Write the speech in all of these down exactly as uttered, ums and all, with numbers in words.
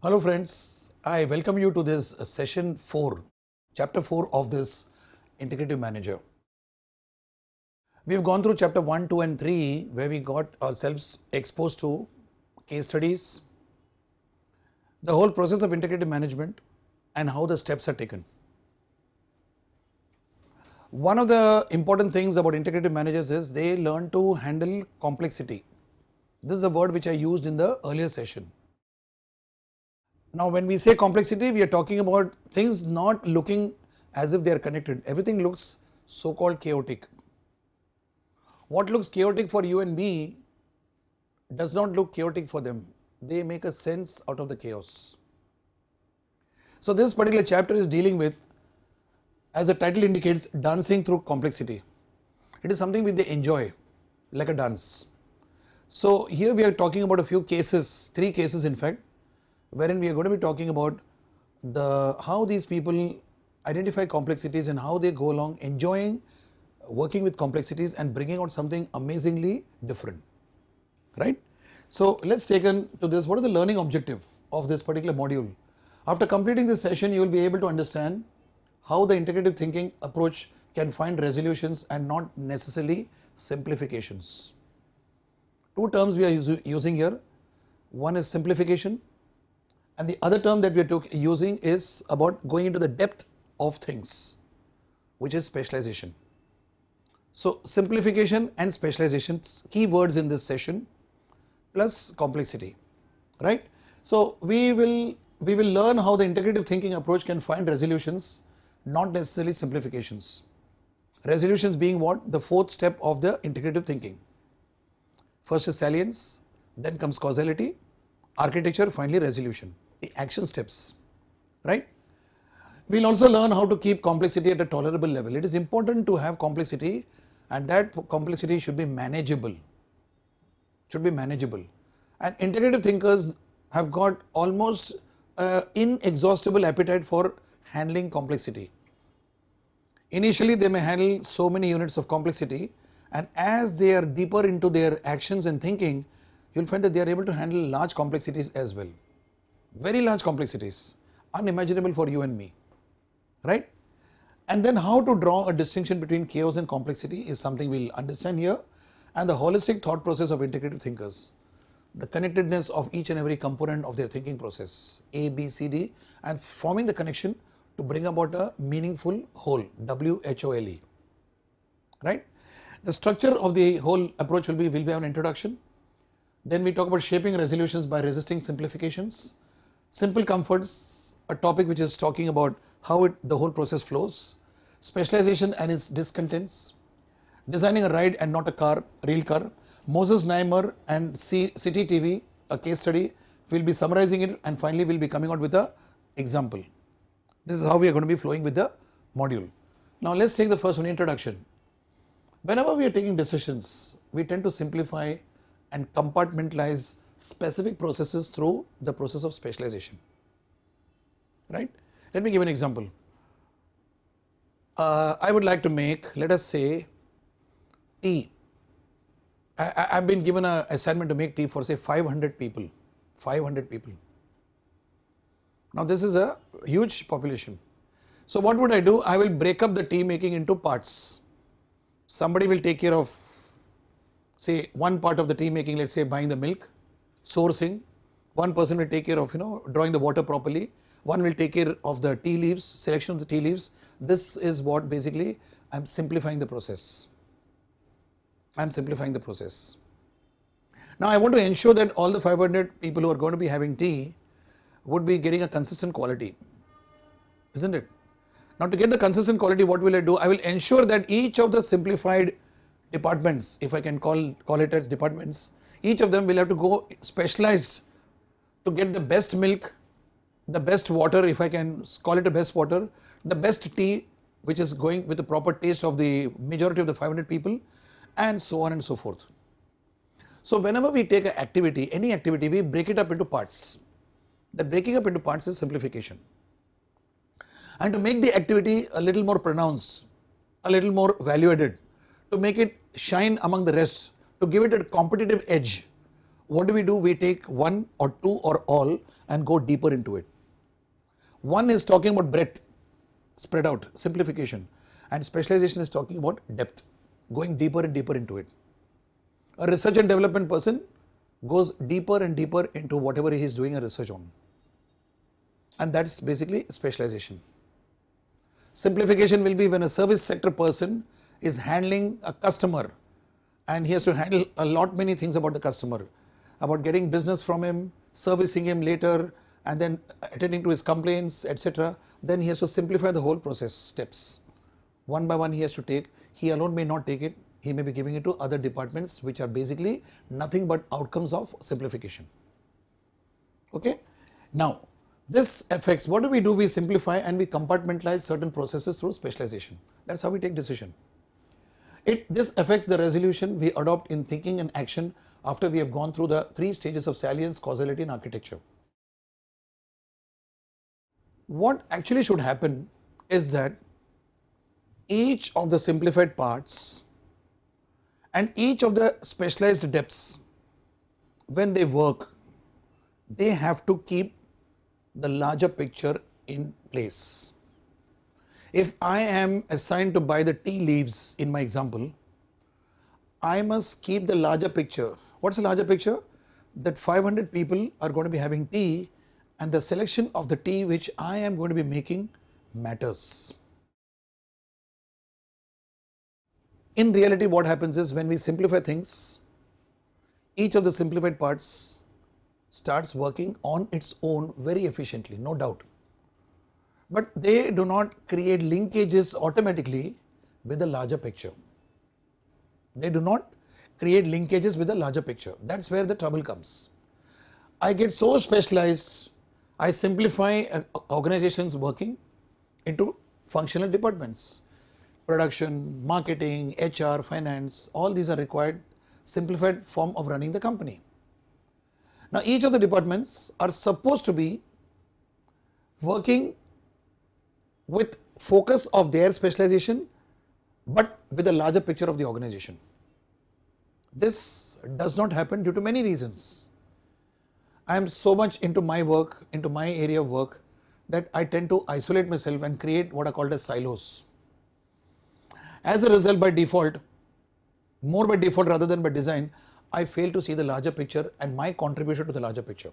Hello friends, I welcome you to this session four, chapter four of this Integrative Manager. We have gone through chapter one, two and three where we got ourselves exposed to case studies, the whole process of integrative management and how the steps are taken. One of the important things about integrative managers is they learn to handle complexity. This is a word which I used in the earlier session. Now when we say complexity, we are talking about things not looking as if they are connected. Everything looks so-called chaotic. What looks chaotic for you and me does not look chaotic for them. They make a sense out of the chaos. So this particular chapter is dealing with, as the title indicates, dancing through complexity. It is something which they enjoy, like a dance. So here we are talking about a few cases, three cases in fact, wherein we are going to be talking about the how these people identify complexities and how they go along enjoying working with complexities and bringing out something amazingly different, right? So let's take on to this. What is the learning objective of this particular module? After completing this session, you will be able to understand how the integrative thinking approach can find resolutions and not necessarily simplifications. Two terms we are using here. One is simplification, and the other term that we are using is about going into the depth of things, which is specialization. So simplification and specialization, key words in this session, plus complexity, right? So we will we will learn how the integrative thinking approach can find resolutions, not necessarily simplifications. Resolutions being what? The fourth step of the integrative thinking. First is salience, then comes causality, architecture, finally resolution, the action steps, right? We'll also learn how to keep complexity at a tolerable level. It is important to have complexity, and that complexity should be manageable, should be manageable. And integrative thinkers have got almost uh, inexhaustible appetite for handling complexity. Initially they may handle so many units of complexity, and as they are deeper into their actions and thinking, you'll find that they are able to handle large complexities as well. Very large complexities, unimaginable for you and me, right? And then how to draw a distinction between chaos and complexity is something we'll understand here, and the holistic thought process of integrative thinkers, the connectedness of each and every component of their thinking process, A, B, C, D, and forming the connection to bring about a meaningful whole, W H O L E, right? The structure of the whole approach will be, will be an introduction. Then we talk about shaping resolutions by resisting simplifications, simple comforts, a topic which is talking about how it, the whole process flows, specialization and its discontents, designing a ride and not a car, real car, Moses Naimer and C, City T V, a case study. We'll be summarizing it, and finally we'll be coming out with a example. This is how we are going to be flowing with the module. Now let's take the first one, introduction. Whenever we are taking decisions, we tend to simplify and compartmentalize specific processes through the process of specialization, right? Let me give an example. Uh, I would like to make, let us say, tea. I, I've been given an assignment to make tea for say five hundred people, five hundred people. Now this is a huge population. So what would I do? I will break up the tea making into parts. Somebody will take care of, say, one part of the tea making, let's say buying the milk, sourcing. One person will take care of, you know, drawing the water properly. One will take care of the tea leaves, selection of the tea leaves. This is what basically I'm simplifying the process. I'm simplifying the process. Now I want to ensure that all the five hundred people who are going to be having tea would be getting a consistent quality, isn't it? Now to get the consistent quality, what will I do? I will ensure that each of the simplified departments, if I can call, call it as departments, each of them will have to go specialized to get the best milk, the best water, if I can call it a best water, the best tea which is going with the proper taste of the majority of the five hundred people, and so on and so forth. So whenever we take an activity, any activity, we break it up into parts. The breaking up into parts is simplification. And to make the activity a little more pronounced, a little more value added, to make it shine among the rest, to give it a competitive edge, what do we do? We take one or two or all and go deeper into it. One is talking about breadth, spread out, simplification, and specialization is talking about depth, going deeper and deeper into it. A research and development person goes deeper and deeper into whatever he is doing a research on, and that's basically specialization. Simplification will be when a service sector person is handling a customer and he has to handle a lot many things about the customer, about getting business from him, servicing him later, and then attending to his complaints, et cetera. Then he has to simplify the whole process steps. One by one he has to take. He alone may not take it. He may be giving it to other departments, which are basically nothing but outcomes of simplification. Okay. Now, this affects, what do we do? We simplify and we compartmentalize certain processes through specialization. That's how we take decision. It, this affects the resolution we adopt in thinking and action after we have gone through the three stages of salience, causality and architecture. What actually should happen is that each of the simplified parts and each of the specialized depths, when they work, they have to keep the larger picture in place. If I am assigned to buy the tea leaves in my example, I must keep the larger picture. What's the larger picture? That five hundred people are going to be having tea, and the selection of the tea which I am going to be making matters. In reality, what happens is when we simplify things, each of the simplified parts starts working on its own very efficiently, no doubt. But they do not create linkages automatically with the larger picture. They do not create linkages with the larger picture. That's where the trouble comes. I get so specialized, I simplify uh, organizations working into functional departments. Production, marketing, H R, finance, all these are required simplified form of running the company. Now, each of the departments are supposed to be working with focus of their specialization, but with a larger picture of the organization. This does not happen due to many reasons. I am so much into my work, into my area of work, that I tend to isolate myself and create what are called as silos. As a result, by default, more by default rather than by design, I fail to see the larger picture and my contribution to the larger picture.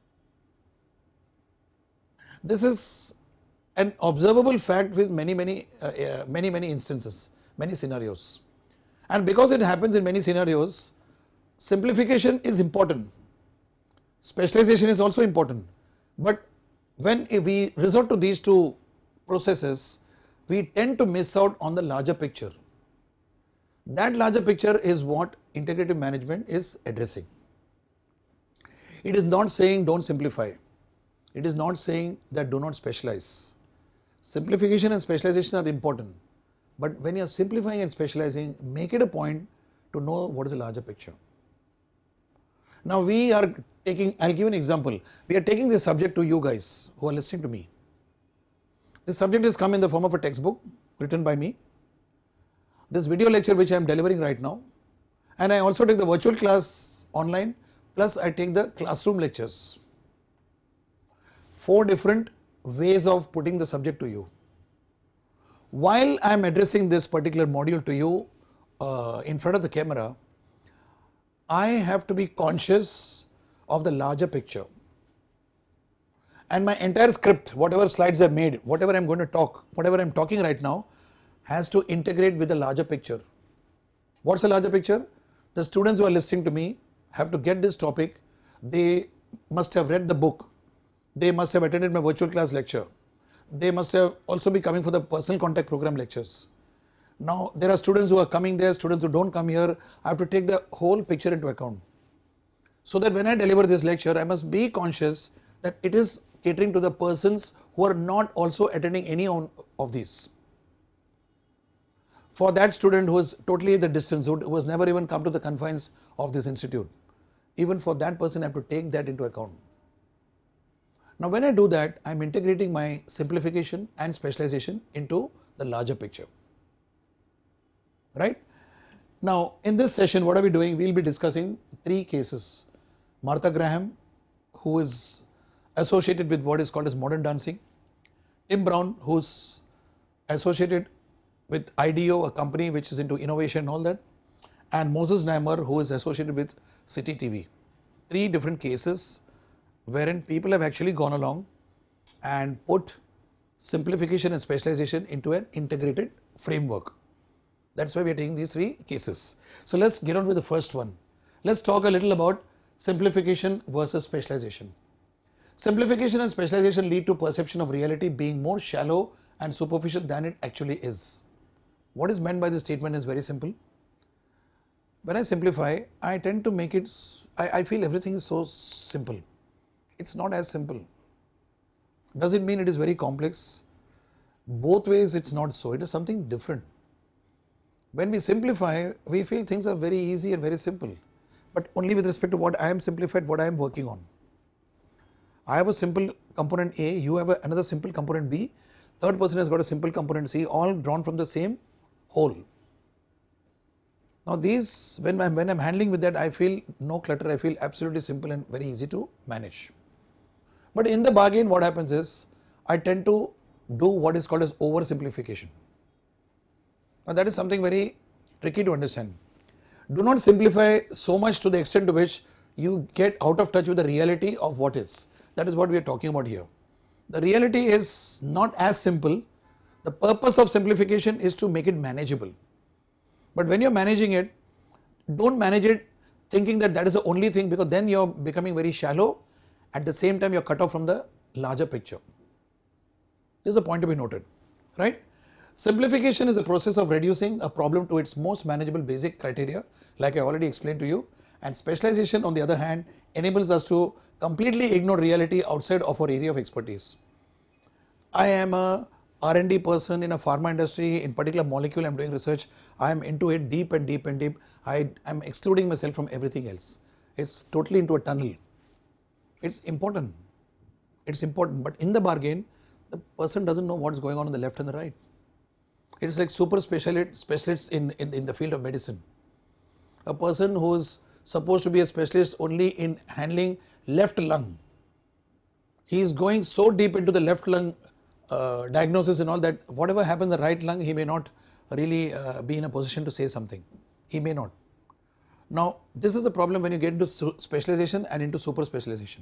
This is an observable fact with many, many, uh, uh, many, many instances, many scenarios. And because it happens in many scenarios, simplification is important. Specialization is also important. But when we resort to these two processes, we tend to miss out on the larger picture. That larger picture is what integrative management is addressing. It is not saying don't simplify. It is not saying that do not specialize. Simplification and specialization are important. But when you are simplifying and specializing, make it a point to know what is the larger picture. Now we are taking, I'll give an example. We are taking this subject to you guys who are listening to me. This subject has come in the form of a textbook written by me, this video lecture which I am delivering right now, and I also take the virtual class online, plus I take the classroom lectures. Four different ways of putting the subject to you. While I am addressing this particular module to you uh, in front of the camera, I have to be conscious of the larger picture. And my entire script, whatever slides I've made, whatever I'm going to talk, whatever I'm talking right now, has to integrate with the larger picture. What's the larger picture? The students who are listening to me have to get this topic. They must have read the book. They must have attended my virtual class lecture. They must have also be coming for the personal contact program lectures. Now, there are students who are coming there, students who don't come here. I have to take the whole picture into account. So that when I deliver this lecture, I must be conscious that it is catering to the persons who are not also attending any of these. For that student who is totally at the distance, who has never even come to the confines of this institute, even for that person I have to take that into account. Now when I do that, I am integrating my simplification and specialization into the larger picture. Right? Now in this session, what are we doing? We will be discussing three cases. Martha Graham, who is associated with what is called as modern dancing, Tim Brown, who's associated with I D E O, a company which is into innovation and all that, and Moses Naimer, who is associated with City T V. Three different cases wherein people have actually gone along and put simplification and specialization into an integrated framework. That's why we are taking these three cases. So let's get on with the first one. Let's talk a little about simplification versus specialization. Simplification and specialization lead to perception of reality being more shallow and superficial than it actually is. What is meant by this statement is very simple. When I simplify, I tend to make it, I, I feel everything is so simple. It's not as simple. Does it mean it is very complex? Both ways it's not so, it is something different. When we simplify, we feel things are very easy and very simple, but only with respect to what I am simplified, what I am working on. I have a simple component A, you have a, another simple component B, third person has got a simple component C, all drawn from the same whole. Now these, when I'm, when I'm handling with that, I feel no clutter, I feel absolutely simple and very easy to manage. But in the bargain, what happens is, I tend to do what is called as oversimplification. Now that is something very tricky to understand. Do not simplify so much to the extent to which you get out of touch with the reality of what is. That is what we are talking about here. The reality is not as simple. The purpose of simplification is to make it manageable. But when you are managing it, don't manage it thinking that that is the only thing, because then you are becoming very shallow. At the same time, you are cut off from the larger picture. This is a point to be noted, right? Simplification is a process of reducing a problem to its most manageable basic criteria, like I already explained to you. And specialization, on the other hand, enables us to completely ignore reality outside of our area of expertise. I am a R and D person in a pharma industry, in particular molecule I am doing research. I am into it deep and deep and deep. I am excluding myself from everything else. It's totally into a tunnel. It's important. It's important. But in the bargain, the person doesn't know what's going on on the left and the right. It's like super specialist, specialists in, in, in the field of medicine. A person who's supposed to be a specialist only in handling left lung. He is going so deep into the left lung uh, diagnosis and all that, whatever happens in the right lung, he may not really uh, be in a position to say something. He may not. Now, this is the problem when you get into specialization and into super specialization.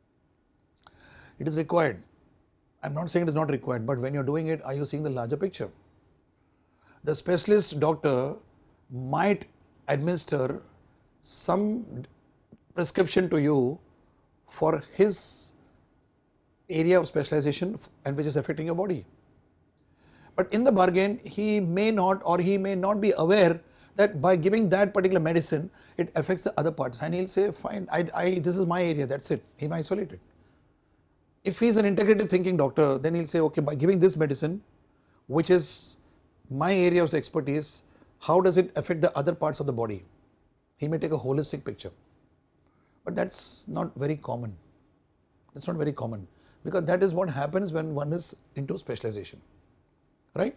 It is required. I'm not saying it is not required, but when you're doing it, are you seeing the larger picture? The specialist doctor might administer some prescription to you for his area of specialization and which is affecting your body. But in the bargain, he may not, or he may not be aware that by giving that particular medicine, it affects the other parts, and he'll say, fine, I, I, this is my area, that's it, he may isolate it. If he's an integrated thinking doctor, then he'll say, okay, by giving this medicine, which is my area of expertise, how does it affect the other parts of the body? He may take a holistic picture. But that's not very common. That's not very common, because that is what happens when one is into specialization, right?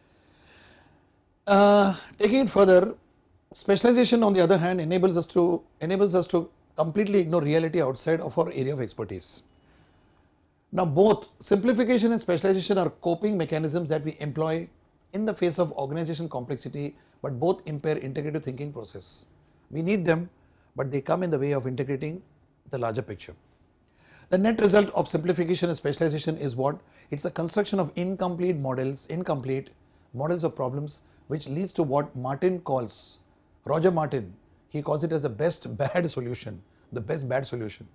Uh, taking it further, specialization on the other hand enables us to enables us to completely ignore reality outside of our area of expertise. Now both simplification and specialization are coping mechanisms that we employ in the face of organization complexity, but both impair integrative thinking process. We need them, but they come in the way of integrating the larger picture. The net result of simplification and specialization is what? It's a construction of incomplete models, incomplete models of problems, which leads to what Martin calls, Roger Martin, he calls it as the best bad solution, the best bad solution.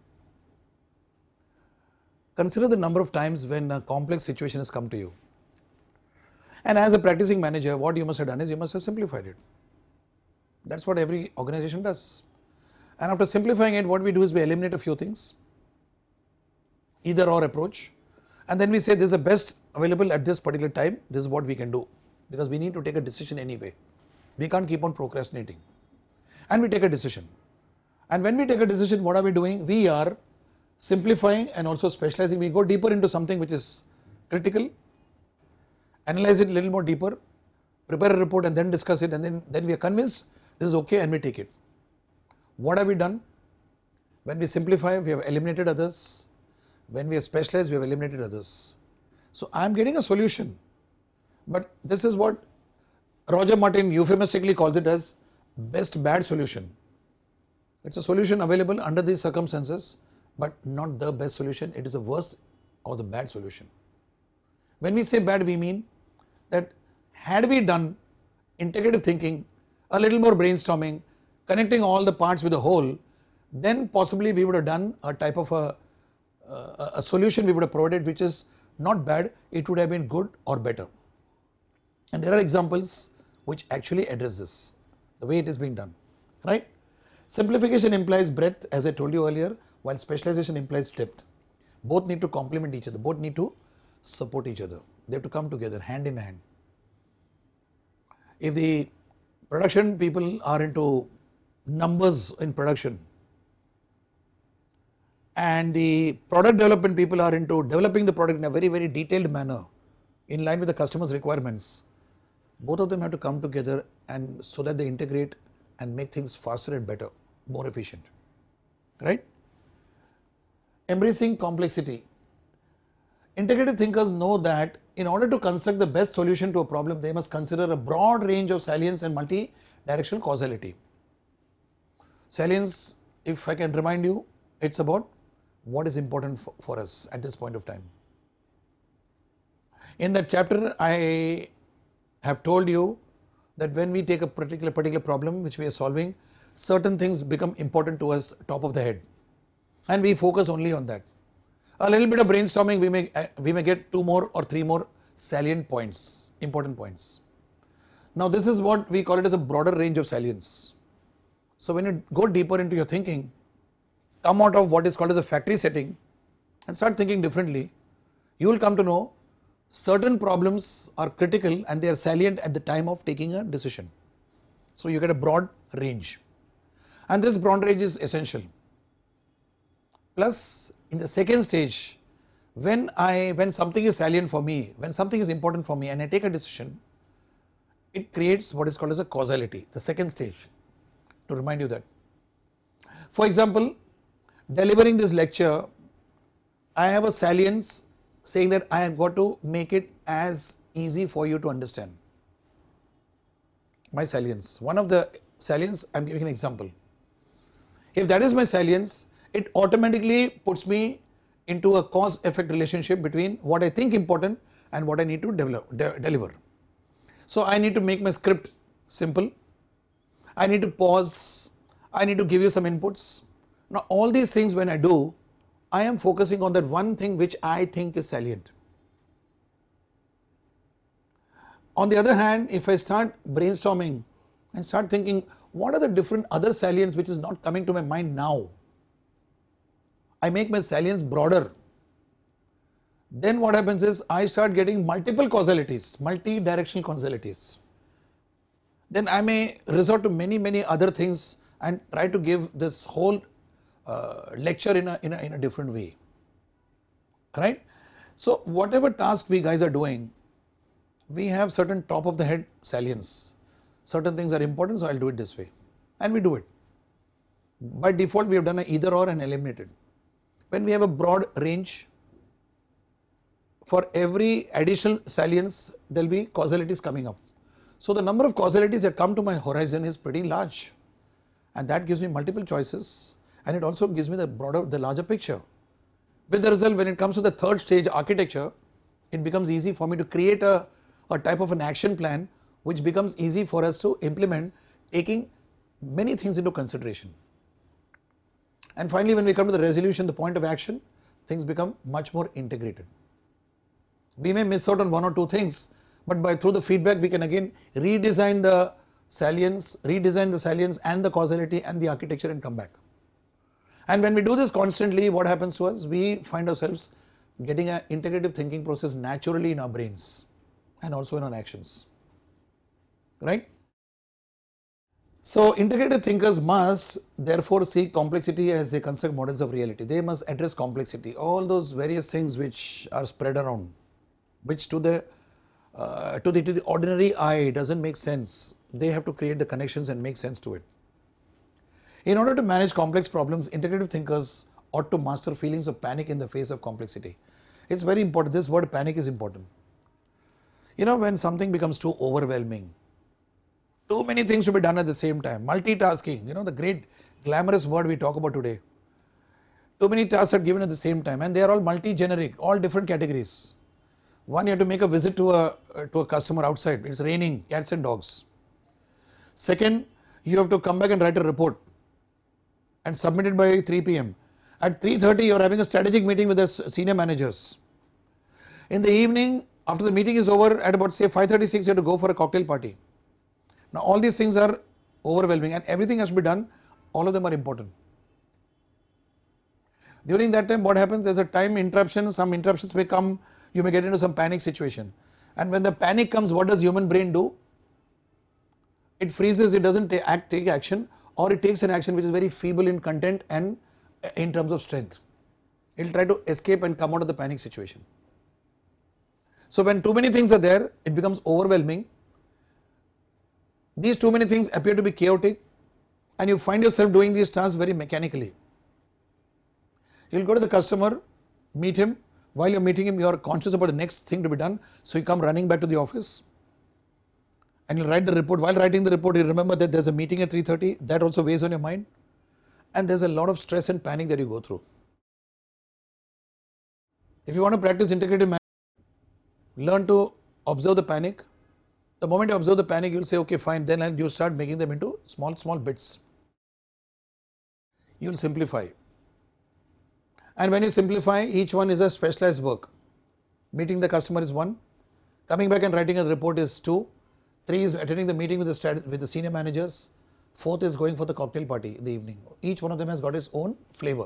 Consider the number of times when a complex situation has come to you. And as a practicing manager, what you must have done is you must have simplified it. That's what every organization does. And after simplifying it, what we do is we eliminate a few things, either or approach, and then we say this is the best available at this particular time, this is what we can do, because we need to take a decision anyway. We can't keep on procrastinating. And we take a decision. And when we take a decision, what are we doing? We are simplifying and also specializing. We go deeper into something which is critical, analyze it a little more deeper, prepare a report and then discuss it, and then, then we are convinced this is okay and we take it. What have we done? When we simplify, we have eliminated others. When we have specialized, we have eliminated others. So I am getting a solution, but this is what Roger Martin euphemistically calls it as best bad solution. It's a solution available under these circumstances, but not the best solution. It is the worst or the bad solution. When we say bad, we mean that had we done integrative thinking, a little more brainstorming, connecting all the parts with the whole, then possibly we would have done a type of a, a, a solution we would have provided which is not bad, it would have been good or better. And there are examples which actually address this, the way it is being done, right? Simplification implies breadth, as I told you earlier, while specialization implies depth. Both need to complement each other, both need to support each other. They have to come together hand in hand. If the production people are into numbers in production and the product development people are into developing the product in a very, very detailed manner in line with the customer's requirements, both of them have to come together and so that they integrate and make things faster and better, more efficient, right? Embracing complexity. Integrative thinkers know that in order to construct the best solution to a problem, they must consider a broad range of salience and multi-directional causality. Salience, if I can remind you, it's about what is important for, for us at this point of time. In that chapter, I have told you that when we take a particular particular problem which we are solving, certain things become important to us top of the head, and we focus only on that. A little bit of brainstorming, we may uh, we may get two more or three more salient points, important points. Now this is what we call it as a broader range of salience. So when you go deeper into your thinking, come out of what is called as a factory setting and start thinking differently, you will come to know certain problems are critical and they are salient at the time of taking a decision. So you get a broad range, and this broad range is essential. Plus, in the second stage, when I when something is salient for me, when something is important for me and I take a decision, it creates what is called as a causality, the second stage, to remind you that. For example, delivering this lecture, I have a salience saying that I have got to make it as easy for you to understand. My salience, one of the salience, I am giving an example. If that is my salience, it automatically puts me into a cause-effect relationship between what I think important and what I need to develop, de deliver. So I need to make my script simple, I need to pause, I need to give you some inputs. Now all these things when I do, I am focusing on that one thing which I think is salient. On the other hand, if I start brainstorming and start thinking what are the different other salients which is not coming to my mind now, I make my salience broader. Then what happens is I start getting multiple causalities, multi-directional causalities. Then I may resort to many many other things and try to give this whole uh, lecture in a, in a in a different way, right? So whatever task we guys are doing, we have certain top of the head salience. Certain things are important, so I'll do it this way, and we do it. By default, we have done a either or and eliminated. When we have a broad range, for every additional salience, there will be causalities coming up. So the number of causalities that come to my horizon is pretty large, and that gives me multiple choices, and it also gives me the broader, the larger picture. With the result, when it comes to the third stage, architecture, it becomes easy for me to create a, a type of an action plan which becomes easy for us to implement, taking many things into consideration. And finally, when we come to the resolution, the point of action, things become much more integrated. We may miss out on one or two things, but by through the feedback we can again redesign the salience, redesign the salience and the causality and the architecture and come back. And when we do this constantly, what happens to us? We find ourselves getting an integrative thinking process naturally in our brains and also in our actions, right? So integrative thinkers must therefore see complexity as they construct models of reality. They must address complexity, all those various things which are spread around, which to the uh, to the to the ordinary eye doesn't make sense. They have to create the connections and make sense to it. In order to manage complex problems, integrative thinkers ought to master feelings of panic in the face of complexity. It's very important. This word panic is important. You know, when something becomes too overwhelming, too many things to be done at the same time, multitasking, you know, the great glamorous word we talk about today. Too many tasks are given at the same time, and they are all multi-generic, all different categories. One, you have to make a visit to a uh, to a customer outside. It's raining, cats and dogs. Second, you have to come back and write a report and submit it by three P M At three thirty, you are having a strategic meeting with the senior managers. In the evening, after the meeting is over, at about say five thirty-six, you have to go for a cocktail party. Now, all these things are overwhelming, and everything has to be done. All of them are important. During that time, what happens? There's a time interruption. Some interruptions may come. You may get into some panic situation. And when the panic comes, what does human brain do? It freezes. It doesn't take, act, take action, or it takes an action which is very feeble in content and in terms of strength. It will try to escape and come out of the panic situation. So when too many things are there, it becomes overwhelming. These too many things appear to be chaotic, and you find yourself doing these tasks very mechanically. You'll go to the customer, meet him. While you're meeting him, you're conscious about the next thing to be done. So you come running back to the office and you'll write the report. While writing the report, you remember that there's a meeting at three thirty. That also weighs on your mind. And there's a lot of stress and panic that you go through. If you want to practice integrative management, learn to observe the panic. The moment you observe the panic, you'll say, okay, fine. Then you start making them into small, small bits. You'll simplify. And when you simplify, each one is a specialized work. Meeting the customer is one. Coming back and writing a report is two. Three is attending the meeting with the, with the senior managers. Fourth is going for the cocktail party in the evening. Each one of them has got its own flavor.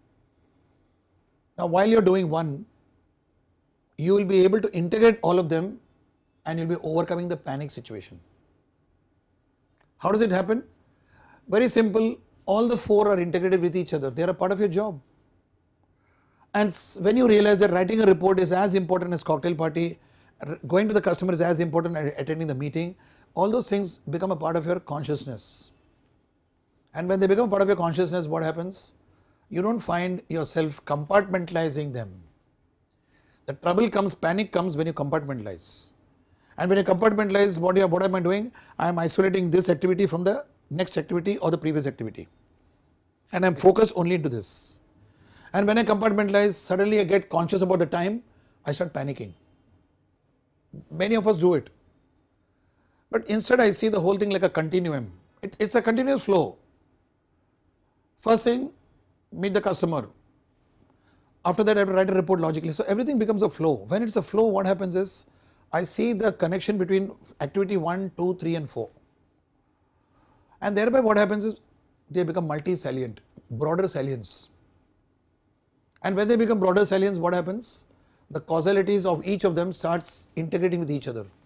Now, while you're doing one, you will be able to integrate all of them, and you'll be overcoming the panic situation. How does it happen? Very simple. All the four are integrated with each other. They are a part of your job. And when you realize that writing a report is as important as cocktail party, going to the customer is as important as attending the meeting, all those things become a part of your consciousness. And when they become part of your consciousness, what happens? You don't find yourself compartmentalizing them. The trouble comes, panic comes when you compartmentalize. And when you compartmentalize, what, you, what am I doing? I am isolating this activity from the next activity or the previous activity. And I am focused only into this. And when I compartmentalize, suddenly I get conscious about the time, I start panicking. Many of us do it. But instead I see the whole thing like a continuum. It, it's a continuous flow. First thing, meet the customer. After that I have to write a report logically. So everything becomes a flow. When it's a flow, what happens is, I see the connection between activity one, two, three and four. And thereby what happens is, they become multi-salient, broader salience. And when they become broader salience, what happens? The causalities of each of them starts integrating with each other.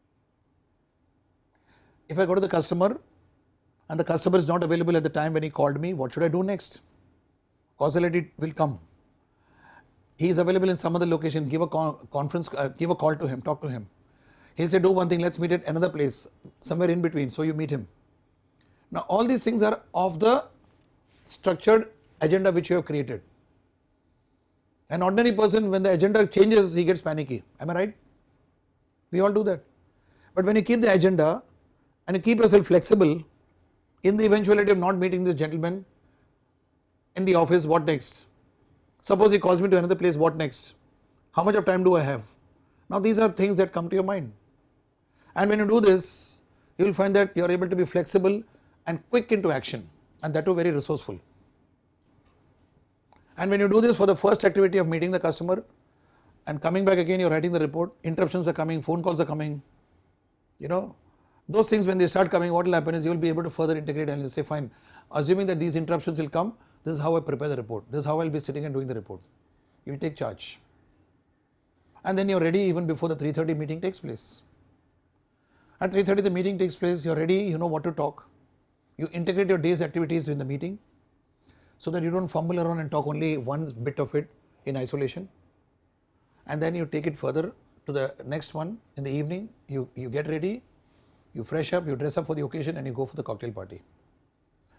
If I go to the customer and the customer is not available at the time when he called me, what should I do next? Causality will come. He is available in some other location, give a con conference, uh, give a call to him, talk to him. He said, do one thing, let's meet at another place, somewhere in between, so you meet him. Now all these things are of the structured agenda which you have created. An ordinary person, when the agenda changes, he gets panicky. Am I right? We all do that. But when you keep the agenda and you keep yourself flexible, in the eventuality of not meeting this gentleman in the office, what next? Suppose he calls me to another place, what next? How much of time do I have? Now these are things that come to your mind. And when you do this, you will find that you are able to be flexible and quick into action, and that too very resourceful. And when you do this for the first activity of meeting the customer and coming back again, you're writing the report, interruptions are coming, phone calls are coming, you know, those things when they start coming, what will happen is you will be able to further integrate and you'll say, fine, assuming that these interruptions will come, this is how I prepare the report, this is how I'll be sitting and doing the report. You take charge. And then you're ready even before the three thirty meeting takes place. At three thirty the meeting takes place, you're ready, you know what to talk. You integrate your day's activities in the meeting, so that you don't fumble around and talk only one bit of it in isolation. And then you take it further to the next one in the evening, you, you get ready, you fresh up, you dress up for the occasion and you go for the cocktail party.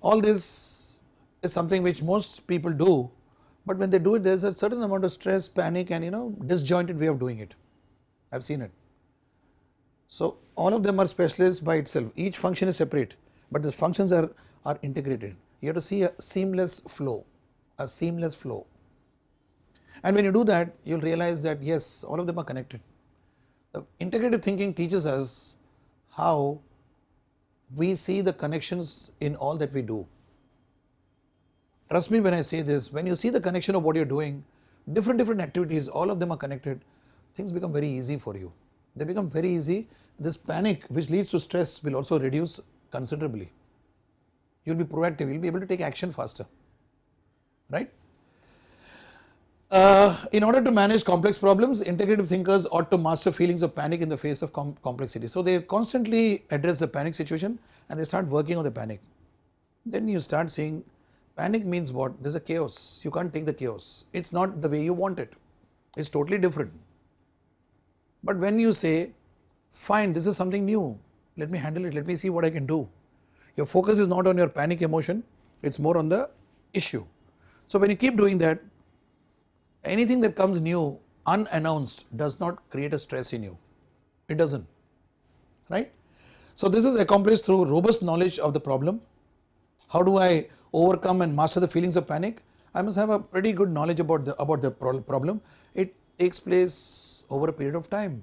All this is something which most people do, but when they do it, there is a certain amount of stress, panic, and you know, disjointed way of doing it. I've seen it. So all of them are specialists by itself. Each function is separate, but the functions are, are integrated. You have to see a seamless flow, a seamless flow. And when you do that, you'll realize that yes, all of them are connected. The integrative thinking teaches us how we see the connections in all that we do. Trust me when I say this, when you see the connection of what you're doing, different different activities, all of them are connected, things become very easy for you. They become very easy. This panic which leads to stress will also reduce considerably. You'll be proactive, you'll be able to take action faster, right? Uh, in order to manage complex problems, integrative thinkers ought to master feelings of panic in the face of com complexity. So they constantly address the panic situation and they start working on the panic. Then you start seeing panic means what? There's a chaos. You can't take the chaos. It's not the way you want it. It's totally different. But when you say, fine, this is something new, let me handle it, let me see what I can do. Your focus is not on your panic emotion, it's more on the issue. So when you keep doing that, anything that comes new, unannounced, does not create a stress in you. It doesn't, right? So this is accomplished through robust knowledge of the problem. How do I overcome and master the feelings of panic? I must have a pretty good knowledge about the, about the pro problem. It takes place over a period of time.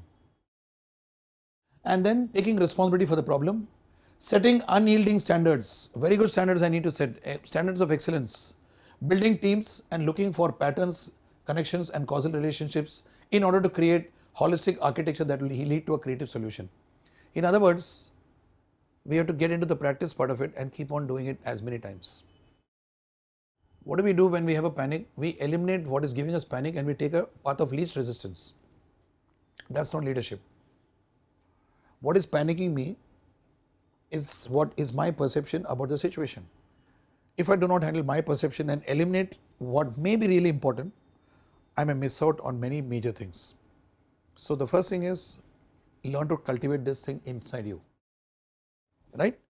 And then taking responsibility for the problem, setting unyielding standards, very good standards I need to set, standards of excellence, building teams and looking for patterns, connections and causal relationships in order to create holistic architecture that will lead to a creative solution. In other words, we have to get into the practice part of it and keep on doing it as many times. What do we do when we have a panic? We eliminate what is giving us panic and we take a path of least resistance. That's not leadership. What is panicking me is what is my perception about the situation. If I do not handle my perception and eliminate what may be really important, I may miss out on many major things. So the first thing is learn to cultivate this thing inside you, right?